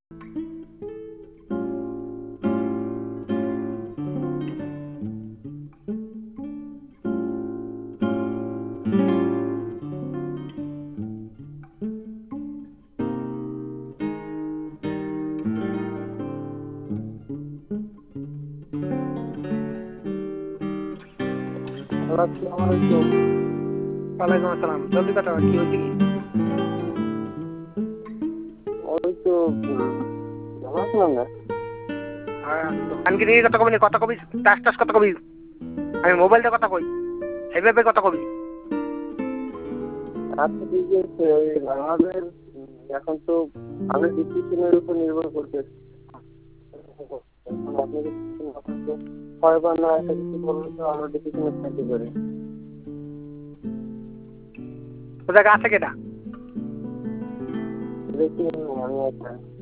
আসসালামু আলাইকুম। ওয়ালাইকুম আসসালাম। জলদি কথা কও, কি হয়েছে কি? ওই তো ভালো আছিলাম না। দোকানকে নিয়ে কথা কবি, কথা কবি, টাস টাস কথা কবি। আমি মোবাইলতে কথা কই, সেইভাবে কথা কবি। আচ্ছা ঠিক আছে, ওই আমাদের এখন তো আমাদের ডিসিশনের উপর নির্ভর করবে। এখন আপনি যদি হয় বা না এটা কিছু বলবেন তো আমরা ডিসিশনে থাকতে পারি। তোদের কাছে কেটা? দেখি আমি একটা